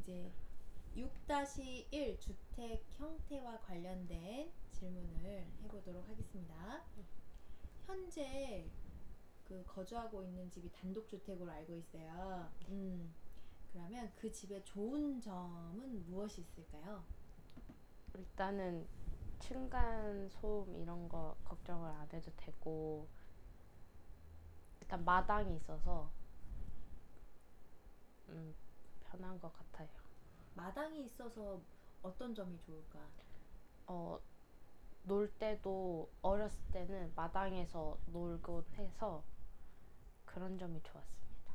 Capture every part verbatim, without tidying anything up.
이제 육 일 주택 형태와 관련된 질문을 해보도록 하겠습니다. 현재 그 거주하고 있는 집이 단독주택으로 알고 있어요. 음, 그러면 그 집의 좋은 점은 무엇이 있을까요? 일단은 층간 소음 이런 거 걱정을 안 해도 되고, 일단 마당이 있어서 음, 편한 것 같아요. 마당이 있어서 어떤 점이 좋을까? 어, 놀 때도 어렸을 때는 마당에서 놀곤 해서 그런 점이 좋았습니다.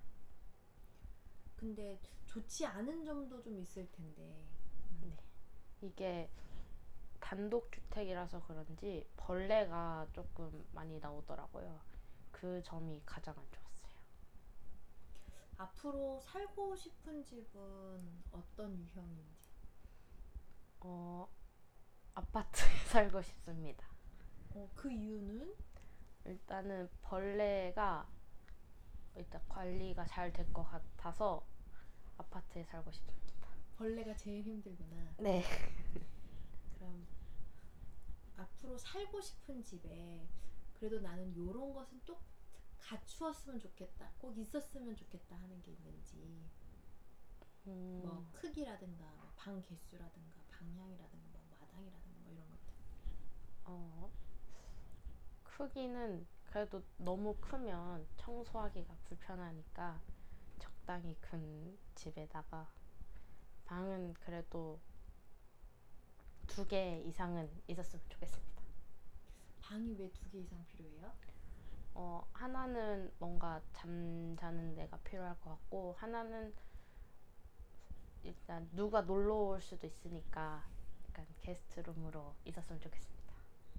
근데 좋지 않은 점도 좀 있을 텐데. 네. 이게 단독주택이라서 그런지 벌레가 조금 많이 나오더라고요. 그 점이 가장 안 좋았어요. 앞으로 살고 싶은 집은 어떤 유형인지. 어, 아파트에 살고 싶습니다. 어, 그 이유는 일단은 벌레가 일단 관리가 잘 될 것 같아서 아파트에 살고 싶습니다. 벌레가 제일 힘들구나. 네. 그럼 앞으로 살고 싶은 집에 그래도 나는 요런 것은 또 갖추었으면 좋겠다, 꼭 있었으면 좋겠다 하는 게 있는지. 뭐 음, 크기라든가 뭐 방 개수라든가 방향이라든가 뭐 마당이라든가 뭐 이런 것들. 어, 크기는 그래도 너무 크면 청소하기가 불편하니까 적당히 큰 집에다가 방은 그래도 두 개 이상은 있었으면 좋겠습니다. 방이 왜 두 개 이상 필요해요? 어, 하나는 뭔가 잠자는 데가 필요할 것 같고, 하나는 일단 누가 놀러 올 수도 있으니까 약간 게스트룸으로 있었으면 좋겠습니다.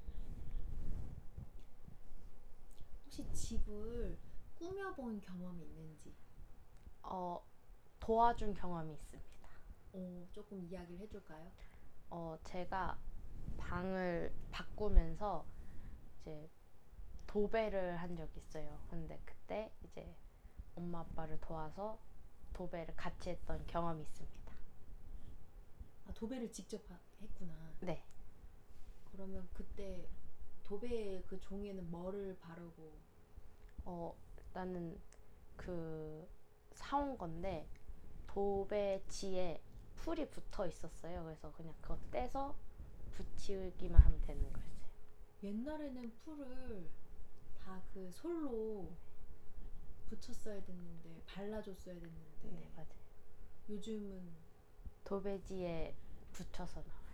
혹시 집을 꾸며본 경험이 있는지. 어, 도와준 경험이 있습니다. 어, 조금 이야기를 해줄까요? 어, 제가 방을 바꾸면서 이제 도배를 한 적이 있어요. 근데 그때 이제 엄마 아빠를 도와서 도배를 같이 했던 경험이 있습니다. 아, 도배를 직접 하- 했구나. 네. 그러면 그때 도배 그 종이에는 뭐를 바르고. 어, 일단은 그 사온 건데 도배지에 풀이 붙어 있었어요. 그래서 그냥 그거 떼서 붙이기만 하면 되는 거였어요. 옛날에는 풀을 다 그 솔로 붙였어야 됐는데 발라줬어야 네, 됐는데 맞아요. 요즘은 도배지에 붙여서 나와요.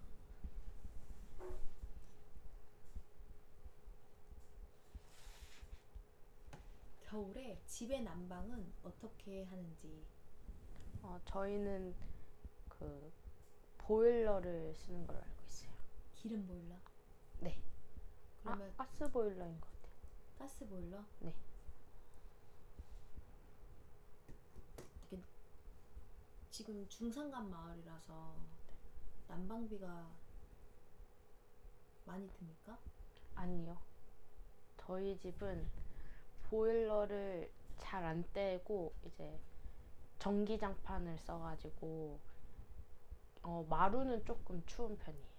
겨울에 집의 난방은 어떻게 하는지. 어, 저희는 그 보일러를 쓰는 걸로 알고 있어요. 기름 보일러? 네. 아, 그러면 가스 보일러인 것 같아요. 가스 보일러? 네. 이게 지금 중산간 마을이라서 난방비가 많이 듭니까? 아니요. 저희 집은 보일러를 잘 안 떼고 이제 전기장판을 써가지고 어, 마루는 조금 추운 편이에요.